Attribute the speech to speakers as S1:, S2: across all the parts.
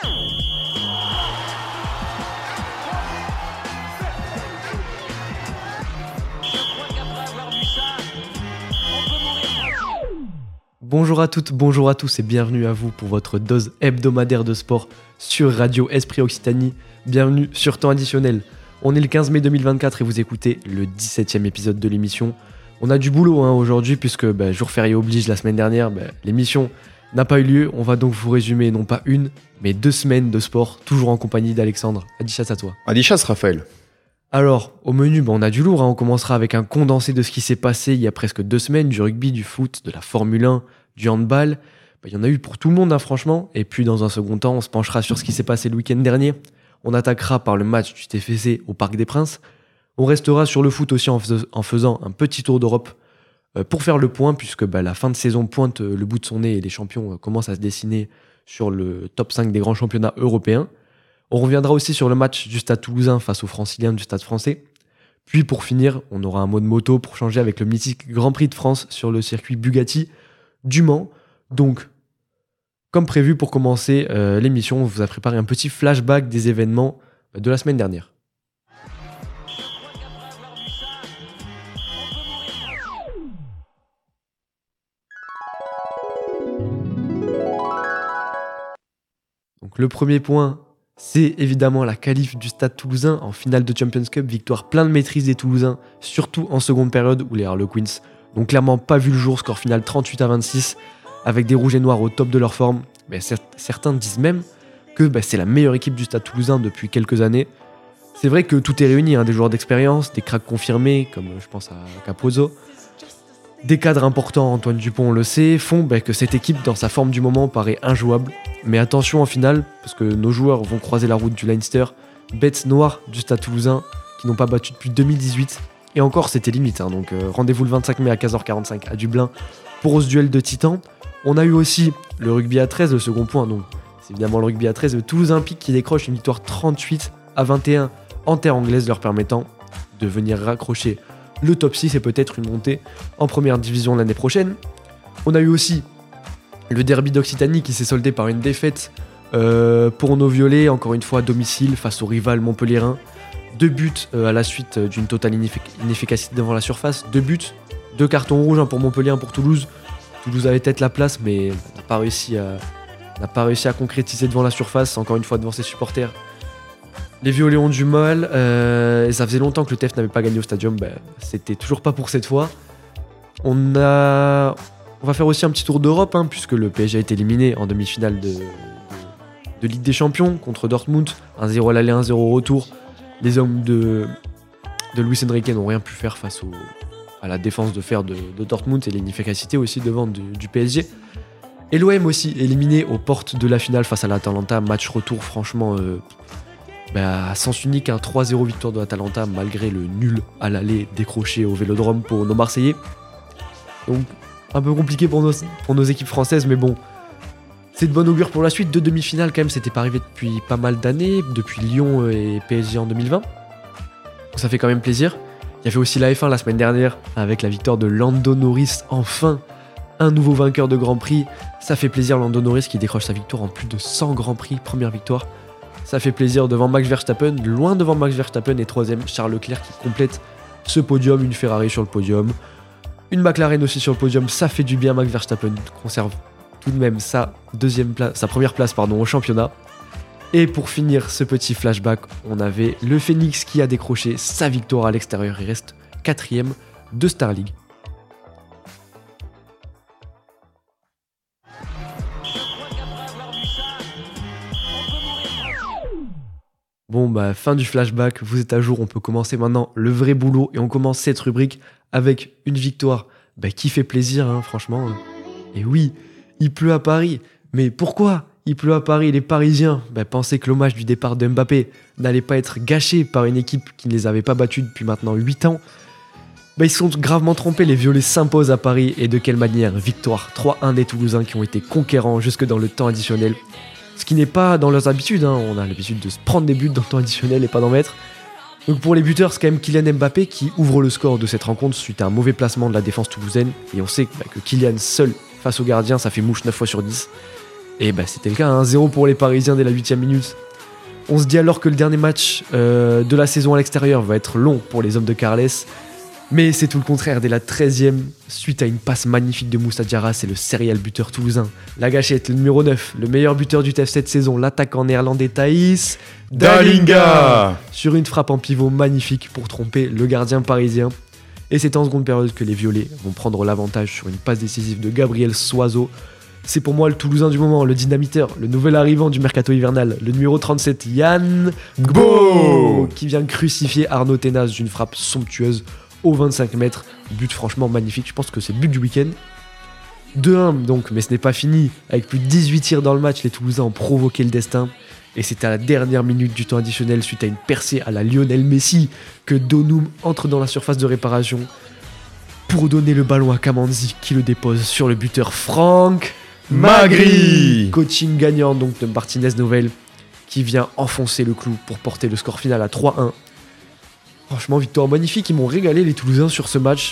S1: Bonjour à toutes, bonjour à tous et bienvenue à vous pour votre dose hebdomadaire de sport sur Radio Esprit Occitanie. Bienvenue sur Temps Additionnel. On est le 15 mai 2024 et vous écoutez le 17e épisode de l'émission. On a du boulot aujourd'hui puisque jour férié oblige, la semaine dernière, l'émission n'a pas eu lieu. On va donc vous résumer non pas une, mais 2 semaines de sport, toujours en compagnie d'Alexandre. Adichas à toi.
S2: Adichas Raphaël.
S1: Alors, au menu, on a du lourd. On commencera avec un condensé de ce qui s'est passé il y a presque 2 semaines, du rugby, du foot, de la Formule 1, du handball. Il y en a eu pour tout le monde, franchement. Et puis, dans un second temps, on se penchera sur ce qui s'est passé le week-end dernier. On attaquera par le match du TFC au Parc des Princes. On restera sur le foot aussi en faisant un petit tour d'Europe pour faire le point, puisque la fin de saison pointe le bout de son nez et les champions commencent à se dessiner sur le top 5 des grands championnats européens. On reviendra aussi sur le match du Stade Toulousain face aux Franciliens du Stade Français. Puis pour finir, on aura un mot de moto pour changer avec le mythique Grand Prix de France sur le circuit Bugatti du Mans. Donc, comme prévu pour commencer l'émission, on vous a préparé un petit flashback des événements de la semaine dernière. Donc le premier point, c'est évidemment la qualif du Stade Toulousain en finale de Champions Cup, victoire plein de maîtrise des Toulousains, surtout en seconde période où les Harlequins n'ont clairement pas vu le jour, score final 38-26, avec des rouges et noirs au top de leur forme. Certains disent même que c'est la meilleure équipe du Stade Toulousain depuis quelques années. C'est vrai que tout est réuni, des joueurs d'expérience, des cracks confirmés, comme je pense à Capozzo. Des cadres importants, Antoine Dupont on le sait, font que cette équipe dans sa forme du moment paraît injouable. Mais attention en finale, parce que nos joueurs vont croiser la route du Leinster, bêtes noires du Stade Toulousain, qui n'ont pas battu depuis 2018. Et encore c'était limite, donc rendez-vous le 25 mai à 15h45 à Dublin pour ce duel de titans. On a eu aussi le rugby à 13, le second point, donc c'est évidemment le rugby à 13, le Toulousain Pic qui décroche une victoire 38-21 en terre anglaise, leur permettant de venir raccrocher le top 6 et peut-être une montée en première division l'année prochaine. On a eu aussi le derby d'Occitanie qui s'est soldé par une défaite pour nos violets, encore une fois à domicile face au rival montpelliérain. 2 buts à la suite d'une totale inefficacité devant la surface. 2 buts, 2 cartons rouges, un pour Montpellier, un pour Toulouse. Toulouse avait peut-être la place mais n'a pas réussi à concrétiser devant la surface, encore une fois devant ses supporters. Les violets ont du mal, et ça faisait longtemps que le TEF n'avait pas gagné au stadium, c'était toujours pas pour cette fois. On va faire aussi un petit tour d'Europe, puisque le PSG a été éliminé en demi-finale de Ligue des Champions contre Dortmund, 1-0 à l'aller, 1-0 au retour. Les hommes de Luis Enrique n'ont rien pu faire face à la défense de fer de Dortmund et l'inefficacité aussi devant du PSG. Et l'OM aussi, éliminé aux portes de la finale face à l'Atalanta, match retour franchement à sens unique, 3-0 victoire de l'Atalanta malgré le nul à l'aller décroché au Vélodrome pour nos Marseillais. Donc un peu compliqué pour nos équipes françaises, mais bon, c'est de bon augure pour la suite. 2 demi-finales quand même, c'était pas arrivé depuis pas mal d'années, depuis Lyon et PSG en 2020. Donc ça fait quand même plaisir. Il y avait aussi la F1 la semaine dernière avec la victoire de Lando Norris, enfin un nouveau vainqueur de Grand Prix. Ça fait plaisir, Lando Norris qui décroche sa victoire en plus de 100 Grands Prix, première victoire. Ça fait plaisir devant Max Verstappen, loin devant Max Verstappen et 3ème Charles Leclerc qui complète ce podium, une Ferrari sur le podium, une McLaren aussi sur le podium, ça fait du bien. Max Verstappen conserve tout de même sa première place au championnat. Et pour finir ce petit flashback, on avait le Phoenix qui a décroché sa victoire à l'extérieur, il reste 4ème de Star League. Bon fin du flashback, vous êtes à jour, on peut commencer maintenant le vrai boulot et on commence cette rubrique avec une victoire qui fait plaisir franchement. Et oui, il pleut à Paris, mais pourquoi il pleut à Paris? Les Parisiens pensaient que l'hommage du départ de Mbappé n'allait pas être gâché par une équipe qui ne les avait pas battus depuis maintenant 8 ans. Ils se sont gravement trompés, les Violets s'imposent à Paris et de quelle manière? Victoire 3-1 des Toulousains qui ont été conquérants jusque dans le temps additionnel. Ce qui n'est pas dans leurs habitudes, on a l'habitude de se prendre des buts dans le temps additionnel et pas d'en mettre. Donc pour les buteurs, c'est quand même Kylian Mbappé qui ouvre le score de cette rencontre suite à un mauvais placement de la défense toulousaine. Et on sait que Kylian seul face au gardien, ça fait mouche 9 fois sur 10. Et c'était le cas, 1-0 pour les Parisiens dès la 8e minute. On se dit alors que le dernier match de la saison à l'extérieur va être long pour les hommes de Carles. Mais c'est tout le contraire, dès la 13e, suite à une passe magnifique de Moussa Diarra, c'est le serial buteur toulousain. La gâchette, le numéro 9, le meilleur buteur du TEF cette saison, l'attaquant néerlandais Thaïs
S2: Dalinga
S1: sur une frappe en pivot magnifique pour tromper le gardien parisien. Et c'est en seconde période que les Violets vont prendre l'avantage sur une passe décisive de Gabriel Soiseau. C'est pour moi le Toulousain du moment, le dynamiteur, le nouvel arrivant du mercato hivernal, le numéro 37, Yann Gbo, qui vient crucifier Arnaud Ténas d'une frappe somptueuse au 25 mètres. But franchement magnifique, je pense que c'est le but du week-end. 2-1 donc, mais ce n'est pas fini. Avec plus de 18 tirs dans le match, les Toulousains ont provoqué le destin. Et c'est à la dernière minute du temps additionnel, suite à une percée à la Lionel Messi, que Donum entre dans la surface de réparation pour donner le ballon à Kamanzi, qui le dépose sur le buteur Franck
S2: Magri.
S1: Coaching gagnant donc de Martinez Novel, qui vient enfoncer le clou pour porter le score final à 3-1. Franchement, victoire magnifique, ils m'ont régalé les Toulousains sur ce match.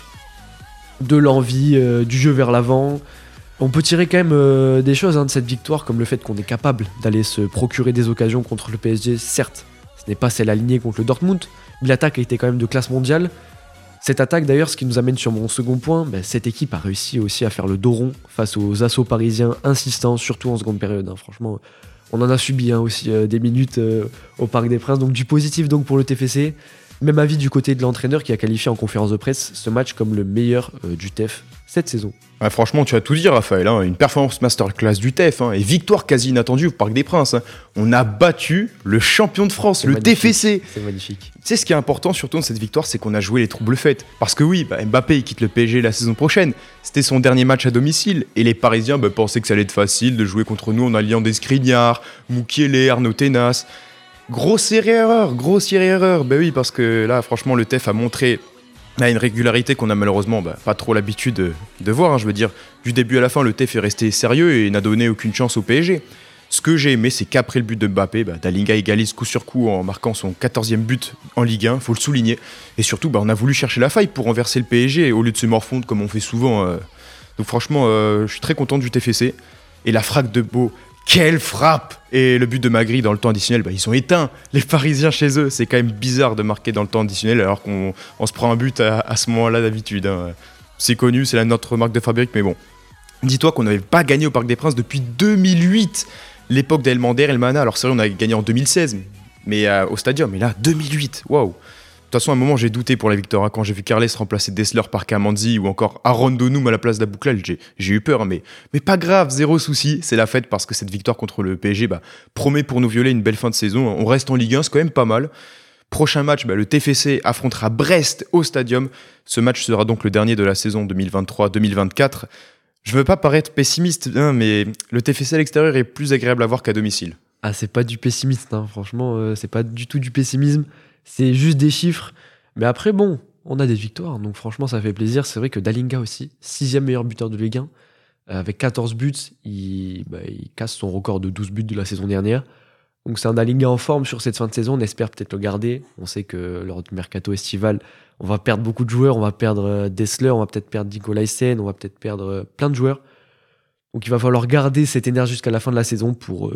S1: De l'envie, du jeu vers l'avant. On peut tirer quand même des choses de cette victoire, comme le fait qu'on est capable d'aller se procurer des occasions contre le PSG. Certes, ce n'est pas celle alignée contre le Dortmund, mais l'attaque a été quand même de classe mondiale. Cette attaque d'ailleurs, ce qui nous amène sur mon second point, cette équipe a réussi aussi à faire le dos rond face aux assauts parisiens insistants, surtout en seconde période. Franchement, on en a subi aussi des minutes au Parc des Princes, donc du positif donc pour le TFC. Même avis du côté de l'entraîneur qui a qualifié en conférence de presse ce match comme le meilleur du TEF cette saison.
S2: Ouais, franchement, tu as tout dit, Raphaël. Une performance masterclass du TEF et victoire quasi inattendue au Parc des Princes. On a battu le champion de France,
S1: C'est
S2: le
S1: magnifique.
S2: TFC.
S1: C'est magnifique.
S2: Tu sais, ce qui est important surtout dans cette victoire, c'est qu'on a joué les troubles faits. Parce que oui, Mbappé il quitte le PSG la saison prochaine. C'était son dernier match à domicile. Et les Parisiens pensaient que ça allait être facile de jouer contre nous en alliant des Skriniar, Moukielé, Arnaud Ténas. Grossière erreur. Oui, parce que là, franchement, le TEF a montré une régularité qu'on a malheureusement pas trop l'habitude de voir. Je veux dire, du début à la fin, le TEF est resté sérieux et n'a donné aucune chance au PSG. Ce que j'ai aimé, c'est qu'après le but de Mbappé, Dalinga égalise coup sur coup en marquant son 14e but en Ligue 1, faut le souligner. Et surtout, on a voulu chercher la faille pour renverser le PSG au lieu de se morfondre comme on fait souvent. Donc franchement, je suis très content du TFC. Et la frappe de Beau, quelle frappe! Et le but de Magri dans le temps additionnel, ils sont éteints. Les Parisiens chez eux, c'est quand même bizarre de marquer dans le temps additionnel alors qu'on se prend un but à ce moment-là d'habitude. C'est connu, c'est notre marque de fabrique, mais bon. Dis-toi qu'on n'avait pas gagné au Parc des Princes depuis 2008. L'époque d'Elmander, Elmana, alors c'est vrai, on a gagné en 2016, mais au Stadium, mais là, 2008, waouh! De toute façon, à un moment, j'ai douté pour la victoire. Quand j'ai vu Carles remplacer Dessler par Kamanzi ou encore Aaron Donum à la place d'Abouklal, j'ai eu peur, mais pas grave, zéro souci. C'est la fête parce que cette victoire contre le PSG promet pour nous Violets une belle fin de saison. On reste en Ligue 1, c'est quand même pas mal. Prochain match, le TFC affrontera Brest au Stadium. Ce match sera donc le dernier de la saison 2023-2024. Je veux pas paraître pessimiste, mais le TFC à l'extérieur est plus agréable à voir qu'à domicile.
S1: Ah, c'est pas du pessimisme, franchement, c'est pas du tout du pessimisme. C'est juste des chiffres. Mais après, on a des victoires, donc franchement, ça fait plaisir. C'est vrai que Dalinga aussi, 6e meilleur buteur de Ligue 1, avec 14 buts, il casse son record de 12 buts de la saison dernière. Donc c'est un Dalinga en forme sur cette fin de saison, on espère peut-être le garder. On sait que lors du mercato estival, on va perdre beaucoup de joueurs, on va perdre Dessler, on va peut-être perdre Nicolaisen, on va peut-être perdre plein de joueurs. Donc il va falloir garder cette énergie jusqu'à la fin de la saison pour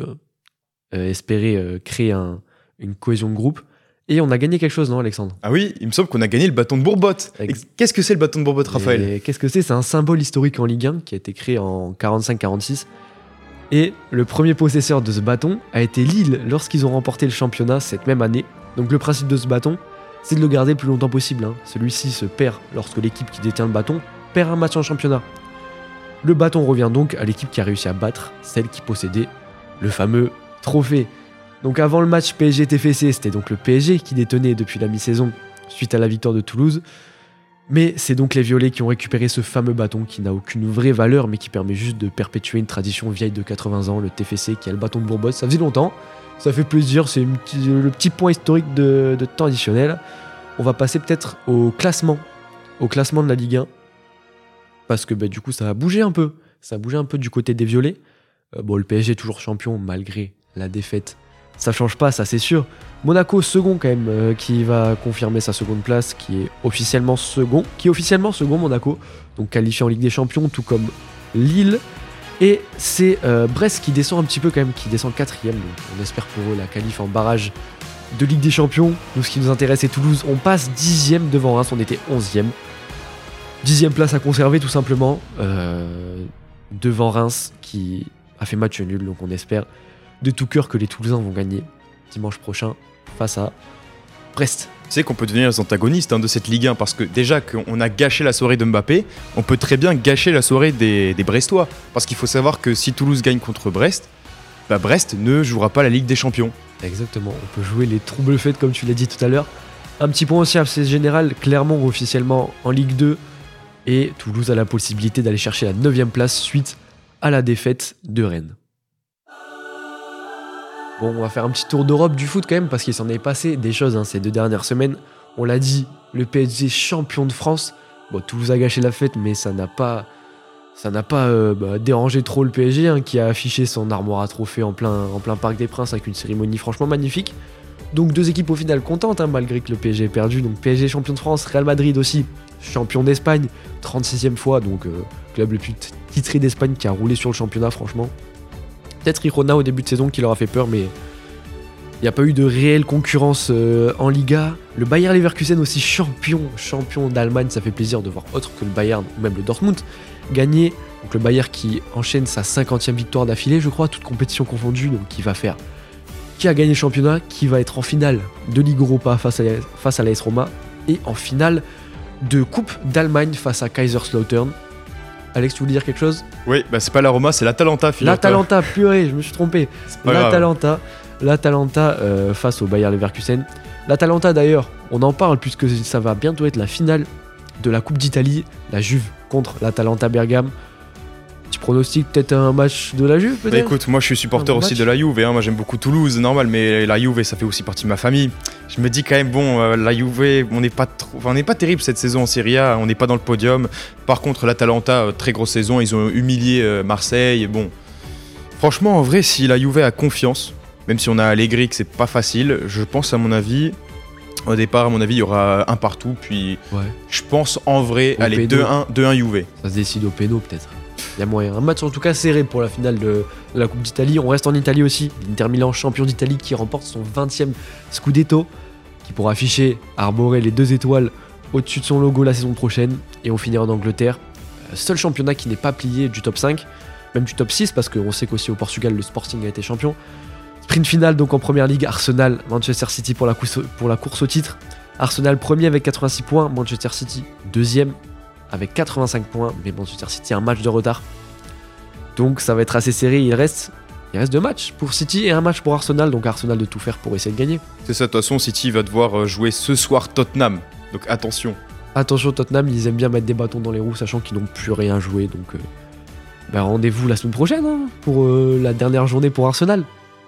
S1: espérer créer une cohésion de groupe. Et on a gagné quelque chose, non, Alexandre?
S2: Ah oui, il me semble qu'on a gagné le bâton de Bourbotte. Qu'est-ce que c'est le bâton de Bourbotte, Raphaël?
S1: Et qu'est-ce que c'est? C'est un symbole historique en Ligue 1 qui a été créé en 45-46. Et le premier possesseur de ce bâton a été Lille lorsqu'ils ont remporté le championnat cette même année. Donc le principe de ce bâton, c'est de le garder le plus longtemps possible. Celui-ci se perd lorsque l'équipe qui détient le bâton perd un match en championnat. Le bâton revient donc à l'équipe qui a réussi à battre celle qui possédait le fameux trophée. Donc avant le match PSG-TFC, c'était donc le PSG qui détenait depuis la mi-saison suite à la victoire de Toulouse. Mais c'est donc les Violets qui ont récupéré ce fameux bâton qui n'a aucune vraie valeur mais qui permet juste de perpétuer une tradition vieille de 80 ans, le TFC qui a le bâton de Bourbotte. Ça faisait longtemps, ça fait plaisir, c'est le petit point historique de temps additionnel. On va passer peut-être au classement de la Ligue 1. Parce que du coup ça a bougé un peu. Ça a bougé un peu du côté des Violets. Le PSG est toujours champion malgré la défaite. Ça change pas, ça c'est sûr. Monaco second quand même, qui va confirmer sa seconde place, qui est officiellement second Monaco, donc qualifié en Ligue des Champions, tout comme Lille. Et c'est Brest qui descend un petit peu quand même, qui descend 4ème. Donc on espère pour eux la qualif en barrage de Ligue des Champions. Nous, ce qui nous intéresse, c'est Toulouse. On passe 10ème devant Reims, on était 11ème. 10ème place à conserver tout simplement. Devant Reims qui a fait match nul. Donc on espère de tout cœur que les Toulousains vont gagner dimanche prochain face à Brest.
S2: Tu sais qu'on peut devenir les antagonistes de cette Ligue 1 parce que déjà qu'on a gâché la soirée de Mbappé, on peut très bien gâcher la soirée des Brestois. Parce qu'il faut savoir que si Toulouse gagne contre Brest, Brest ne jouera pas la Ligue des Champions.
S1: Exactement, on peut jouer les troubles faits comme tu l'as dit tout à l'heure. Un petit point aussi assez général, Clermont officiellement en Ligue 2 et Toulouse a la possibilité d'aller chercher la 9ème place suite à la défaite de Rennes. Bon, on va faire un petit tour d'Europe du foot quand même, parce qu'il s'en est passé des choses ces 2 dernières semaines. On l'a dit, le PSG champion de France. Bon, Toulouse a gâché la fête, mais ça n'a pas dérangé trop le PSG, qui a affiché son armoire à trophées en plein Parc des Princes avec une cérémonie franchement magnifique. Donc 2 équipes au final contentes, malgré que le PSG ait perdu. Donc PSG champion de France, Real Madrid aussi champion d'Espagne, 36e fois, donc club le plus titré d'Espagne qui a roulé sur le championnat franchement. Peut-être Girona au début de saison qui leur a fait peur, mais il n'y a pas eu de réelle concurrence en Liga. Le Bayer Leverkusen aussi champion d'Allemagne, ça fait plaisir de voir autre que le Bayern ou même le Dortmund gagner. Donc le Bayer qui enchaîne sa 50e victoire d'affilée, je crois, toute compétition confondue, donc qui a gagné le championnat, qui va être en finale de Ligue Europa face à l'AS Roma et en finale de Coupe d'Allemagne face à Kaiserslautern. Alex, tu voulais dire quelque chose ?
S2: Oui, c'est pas la Roma, c'est l'Atalanta.
S1: L'Atalanta, purée, je me suis trompé. L'Atalanta face au Bayer Leverkusen. L'Atalanta d'ailleurs, on en parle puisque ça va bientôt être la finale de la Coupe d'Italie, la Juve contre l'Atalanta Bergame. Tu pronostiques peut-être un match de la Juve peut-être ?
S2: Écoute, moi je suis supporter aussi de la Juve, moi j'aime beaucoup Toulouse, normal, mais la Juve ça fait aussi partie de ma famille. Je me dis quand même, la Juve, on n'est pas terrible cette saison en Serie A, on n'est pas dans le podium. Par contre l'Atalanta, très grosse saison, ils ont humilié Marseille. Bon, franchement en vrai, si la Juve a confiance, même si on a Allegri que c'est pas facile, je pense au départ, il y aura un partout, puis je pense en vrai, allez, 2-1 Juve.
S1: Ça se décide au péno peut-être. Il y a moyen. Un match en tout cas serré pour la finale de la Coupe d'Italie. On reste en Italie aussi. L'Inter Milan, champion d'Italie, qui remporte son 20e Scudetto, qui pourra arborer les 2 étoiles au-dessus de son logo la saison prochaine. Et on finira en Angleterre. Seul championnat qui n'est pas plié du top 5, même du top 6, parce qu'on sait qu'aussi au Portugal, le Sporting a été champion. Sprint finale donc en première ligue, Arsenal, Manchester City pour la course au titre. Arsenal premier avec 86 points, Manchester City deuxième avec 85 points, mais Manchester City a un match de retard. Donc ça va être assez serré, il reste 2 matchs pour City et un match pour Arsenal, donc Arsenal de tout faire pour essayer de gagner.
S2: C'est ça, de toute façon City va devoir jouer ce soir Tottenham, donc attention.
S1: Attention Tottenham, ils aiment bien mettre des bâtons dans les roues, sachant qu'ils n'ont plus rien joué, donc rendez-vous la semaine prochaine pour la dernière journée pour Arsenal.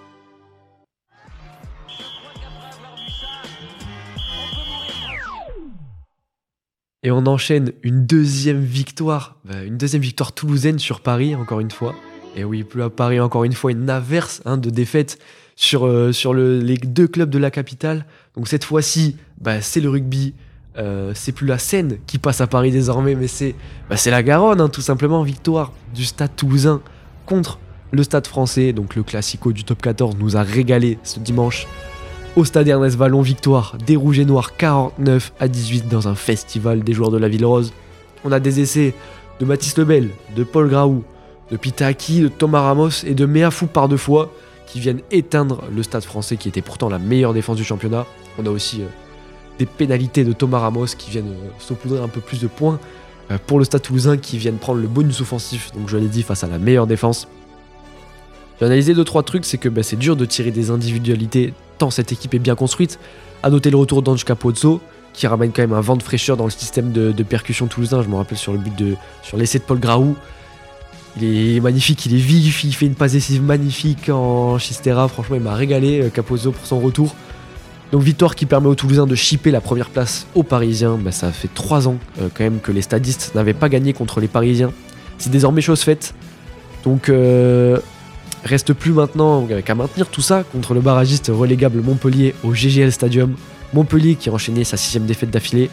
S1: Et on enchaîne une deuxième victoire toulousaine sur Paris, encore une fois. Et oui, plus à Paris, encore une fois, une averse de défaites sur les 2 clubs de la capitale. Donc cette fois-ci, c'est le rugby, c'est plus la Seine qui passe à Paris désormais, mais c'est la Garonne, tout simplement. Victoire du Stade Toulousain contre le Stade Français. Donc le classico du top 14 nous a régalé ce dimanche. Au stade Ernest Vallon, victoire des Rouges et Noirs 49-18 dans un festival des joueurs de la Ville Rose. On a des essais de Mathis Lebel, de Paul Graou, de Pita Aki, de Thomas Ramos et de Meafou par 2 fois qui viennent éteindre le Stade Français qui était pourtant la meilleure défense du championnat. On a aussi des pénalités de Thomas Ramos qui viennent saupoudrer un peu plus de points pour le Stade Toulousain qui viennent prendre le bonus offensif, donc je l'ai dit, face à la meilleure défense. J'ai analysé 2-3 trucs, c'est que c'est dur de tirer des individualités tant cette équipe est bien construite. À noter le retour d'Ange Capozzo qui ramène quand même un vent de fraîcheur dans le système de percussion toulousain. Je me rappelle sur l'essai de Paul Graou. Il est magnifique, il est vif, il fait une passe décisive magnifique en Chistera. Franchement, il m'a régalé, Capozzo, pour son retour. Donc victoire qui permet aux Toulousains de chipper la première place aux Parisiens. Ça fait 3 ans quand même que les stadistes n'avaient pas gagné contre les Parisiens. C'est désormais chose faite. Donc reste plus maintenant qu'à maintenir tout ça contre le barragiste relégable Montpellier au GGL Stadium. Montpellier qui a enchaîné sa 6e défaite d'affilée.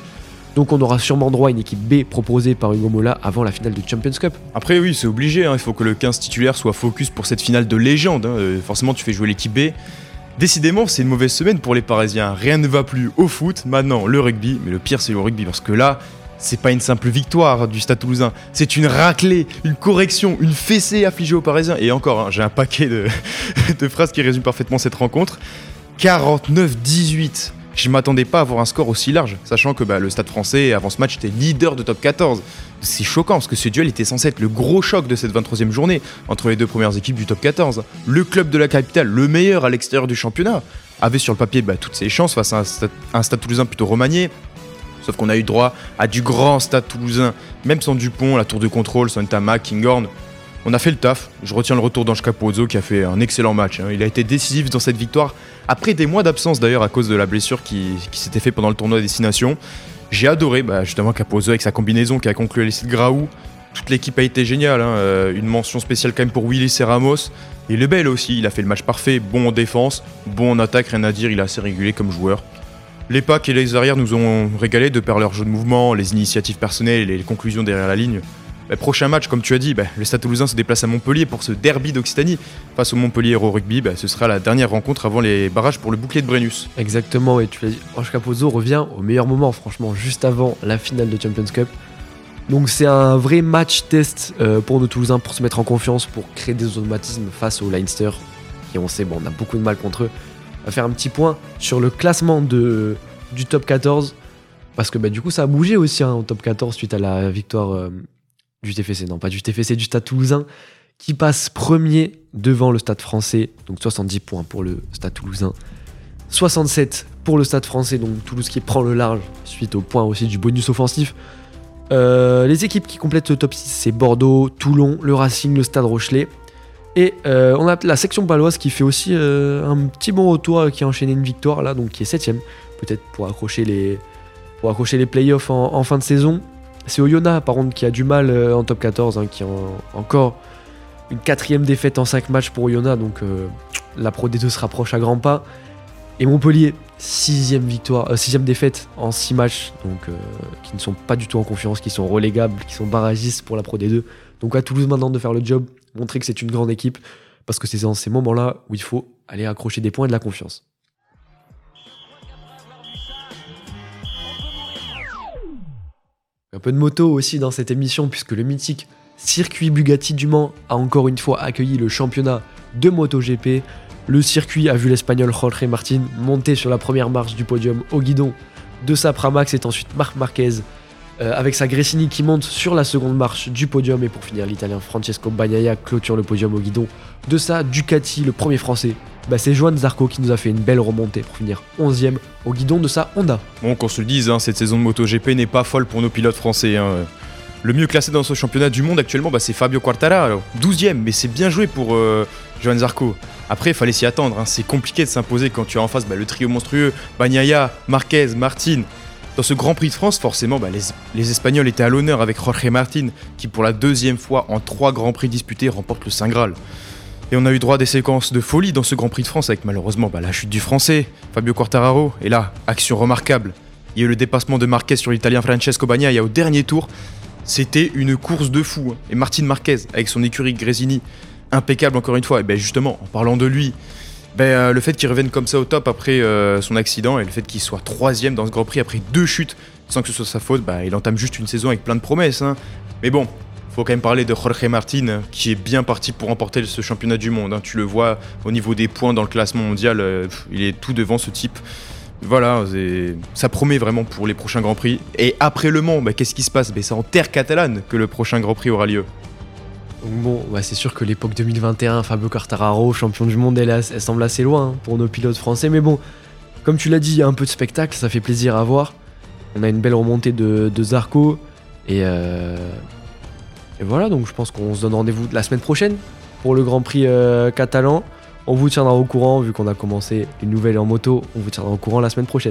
S1: Donc on aura sûrement droit à une équipe B proposée par Hugo Mola avant la finale de Champions Cup.
S2: Après oui, c'est obligé, il faut que le 15 titulaire soit focus pour cette finale de légende. Forcément, tu fais jouer l'équipe B. Décidément, c'est une mauvaise semaine pour les Parisiens. Rien ne va plus au foot, maintenant le rugby. Mais le pire, c'est le rugby, parce que là, c'est pas une simple victoire du Stade Toulousain. C'est une raclée, une correction, une fessée affligée aux Parisiens. Et encore, j'ai un paquet de phrases qui résument parfaitement cette rencontre. 49-18. Je m'attendais pas à avoir un score aussi large, sachant que le Stade français, avant ce match, était leader de top 14. C'est choquant, parce que ce duel était censé être le gros choc de cette 23e journée, entre les deux premières équipes du top 14. Le club de la capitale, le meilleur à l'extérieur du championnat, avait sur le papier toutes ses chances face à un Stade Toulousain plutôt remanié. Sauf qu'on a eu droit à du grand Stade Toulousain, même sans Dupont, la tour de contrôle, sans Ntamak, Kinghorn. On a fait le taf. Je retiens le retour d'Ange Capozzo qui a fait un excellent match. Il a été décisif dans cette victoire, après des mois d'absence d'ailleurs à cause de la blessure qui s'était fait pendant le tournoi Destination. J'ai adoré justement Capozzo avec sa combinaison qui a conclu à l'essai de Graou. Toute l'équipe a été géniale. Une mention spéciale quand même pour Willis et Ramos. Et Lebel aussi, il a fait le match parfait. Bon en défense, bon en attaque, rien à dire, il est assez régulier comme joueur. Les packs et les arrières nous ont régalé de par leur jeu de mouvement, les initiatives personnelles et les conclusions derrière la ligne. Prochain match, comme tu as dit, le Stade Toulousain se déplace à Montpellier pour ce derby d'Occitanie face au Montpellier Hero Rugby. Ce sera la dernière rencontre avant les barrages pour le bouclier de Brennus.
S1: Exactement, et tu l'as dit, Ange Capozzo revient au meilleur moment, franchement, juste avant la finale de Champions Cup. Donc c'est un vrai match test pour nos Toulousains pour se mettre en confiance, pour créer des automatismes face au Leinster, qui on sait, on a beaucoup de mal contre eux. On va faire un petit point sur le classement du top 14, parce que du coup ça a bougé aussi au top 14 suite à la victoire du TFC, non pas du TFC, du Stade Toulousain, qui passe premier devant le Stade français, donc 70 points pour le Stade Toulousain, 67 pour le Stade français, donc Toulouse qui prend le large suite au point aussi du bonus offensif. Les équipes qui complètent le top 6, c'est Bordeaux, Toulon, le Racing, le Stade Rochelais. Et on a la section paloise qui fait aussi un petit bon retour, qui a enchaîné une victoire là, donc qui est 7ème, peut-être pour accrocher les playoffs en fin de saison. C'est Oyonnax par contre qui a du mal en top 14, qui a encore une 4ème défaite en 5 matchs pour Oyonnax, donc la Pro D2 se rapproche à grands pas. Et Montpellier, 6ème défaite en 6 matchs, donc qui ne sont pas du tout en confiance, qui sont relégables, qui sont barragistes pour la Pro D2. Donc à Toulouse maintenant de faire le job, montrer que c'est une grande équipe, parce que c'est dans ces moments-là où il faut aller accrocher des points et de la confiance. Un peu de moto aussi dans cette émission, puisque le mythique circuit Bugatti du Mans a encore une fois accueilli le championnat de MotoGP. Le circuit a vu l'Espagnol Jorge Martin monter sur la première marche du podium au guidon de sa Pramac. C'est ensuite Marc Marquez avec sa Gresini qui monte sur la seconde marche du podium. Et pour finir, l'Italien Francesco Bagnaia clôture le podium au guidon de sa Ducati, le premier français. C'est Johan Zarco qui nous a fait une belle remontée pour finir 11ème au guidon de sa Honda.
S2: Bon, qu'on se le dise, cette saison de MotoGP n'est pas folle pour nos pilotes français. Le mieux classé dans ce championnat du monde actuellement, c'est Fabio Quartararo, 12ème, mais c'est bien joué pour Johan Zarco. Après, il fallait s'y attendre, c'est compliqué de s'imposer quand tu as en face le trio monstrueux, Bagnaia, Marquez, Martin. Dans ce Grand Prix de France, forcément, les Espagnols étaient à l'honneur avec Jorge Martin, qui pour la 2e fois en 3 Grands Prix disputés remporte le Saint Graal. Et on a eu droit à des séquences de folie dans ce Grand Prix de France avec malheureusement la chute du Français, Fabio Quartararo. Et là, action remarquable. Il y a eu le dépassement de Marquez sur l'Italien Francesco Bagnaia au dernier tour. C'était une course de fou. Et Martin Marquez, avec son écurie Gresini, impeccable encore une fois. Et justement, en parlant de lui, le fait qu'il revienne comme ça au top après son accident et le fait qu'il soit 3ème dans ce Grand Prix après 2 chutes, sans que ce soit sa faute, il entame juste une saison avec plein de promesses. Mais bon, faut quand même parler de Jorge Martin qui est bien parti pour remporter ce championnat du monde. Tu le vois au niveau des points dans le classement mondial, il est tout devant ce type. Voilà, ça promet vraiment pour les prochains Grands Prix. Et après Le Mans, qu'est-ce qui se passe ? C'est en terre catalane que le prochain Grand Prix aura lieu.
S1: Bon, c'est sûr que l'époque 2021, Fabio Quartararo, champion du monde, elle semble assez loin pour nos pilotes français. Mais bon, comme tu l'as dit, il y a un peu de spectacle, ça fait plaisir à voir. On a une belle remontée de Zarco. Et voilà, donc je pense qu'on se donne rendez-vous la semaine prochaine pour le Grand Prix catalan. On vous tiendra au courant, vu qu'on a commencé une nouvelle en moto, on vous tiendra au courant la semaine prochaine.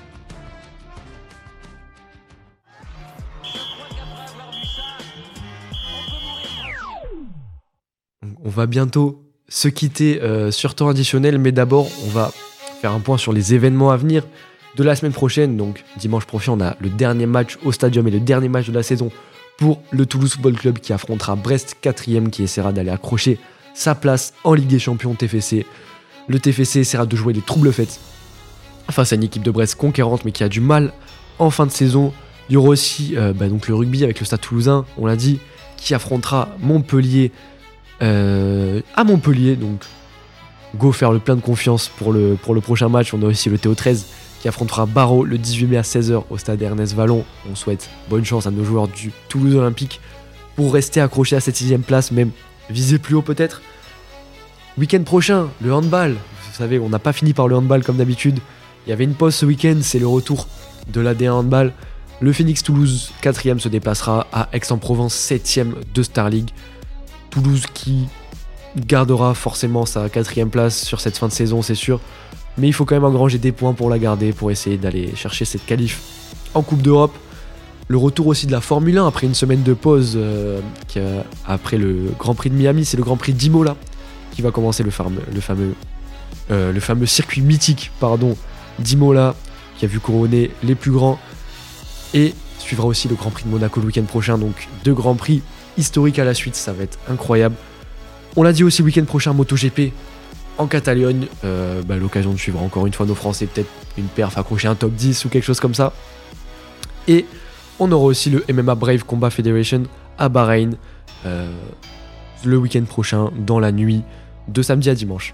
S1: On va bientôt se quitter sur temps additionnel, mais d'abord on va faire un point sur les événements à venir. de la semaine prochaine. Donc dimanche prochain, on a le dernier match au Stadium et le dernier match de la saison pour le Toulouse Football Club qui affrontera Brest 4e, qui essaiera d'aller accrocher sa place en Ligue des Champions TFC. Le TFC essaiera de jouer les troubles faites face à une équipe de Brest conquérante mais qui a du mal en fin de saison. Il y aura aussi donc le rugby avec le Stade Toulousain, on l'a dit, qui affrontera Montpellier à Montpellier. Donc go faire le plein de confiance pour le prochain match. On a aussi le TO13 qui affrontera Barreau le 18 mai à 16h au stade Ernest Vallon. On souhaite bonne chance à nos joueurs du Toulouse Olympique pour rester accrochés à cette 6ème place, même viser plus haut peut-être. Week-end prochain, le handball. Vous savez, on n'a pas fini par le handball comme d'habitude. Il y avait une pause ce week-end, c'est le retour de l'AD1 handball. Le Phoenix Toulouse 4e se déplacera à Aix-en-Provence 7e de Star League. Toulouse qui gardera forcément sa 4e place sur cette fin de saison, c'est sûr. Mais il faut quand même engranger des points pour la garder, pour essayer d'aller chercher cette qualif en Coupe d'Europe. Le retour aussi de la Formule 1 après une semaine de pause, après le Grand Prix de Miami, c'est le Grand Prix d'Imola qui va commencer, le fameux circuit mythique d'Imola, qui a vu couronner les plus grands. Et suivra aussi le Grand Prix de Monaco le week-end prochain, donc 2 Grands Prix historiques à la suite, ça va être incroyable. On l'a dit aussi, week-end prochain, MotoGP en Catalogne, l'occasion de suivre encore une fois nos Français, peut-être une perf, accrocher un top 10 ou quelque chose comme ça. Et on aura aussi le MMA Brave Combat Federation à Bahreïn le week-end prochain, dans la nuit de samedi à dimanche.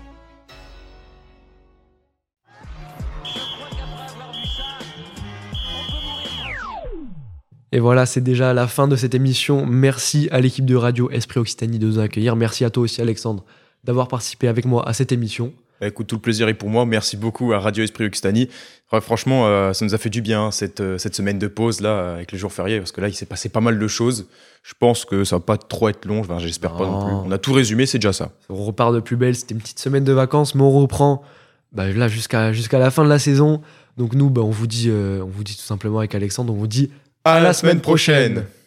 S1: Et voilà, c'est déjà la fin de cette émission. Merci à l'équipe de Radio Esprit Occitanie de nous accueillir. Merci à toi aussi, Alexandre, d'avoir participé avec moi à cette émission.
S2: Écoute, tout le plaisir est pour moi. Merci beaucoup à Radio Esprit Occitanie. Franchement, ça nous a fait du bien cette semaine de pause là, avec les jours fériés, parce que là, il s'est passé pas mal de choses. Je pense que ça va pas trop être long, j'espère pas non plus. On a tout résumé, c'est déjà ça.
S1: On repart de plus belle, c'était une petite semaine de vacances, mais on reprend là jusqu'à la fin de la saison. Donc nous, on vous dit tout simplement avec Alexandre, on vous dit
S2: à la semaine prochaine.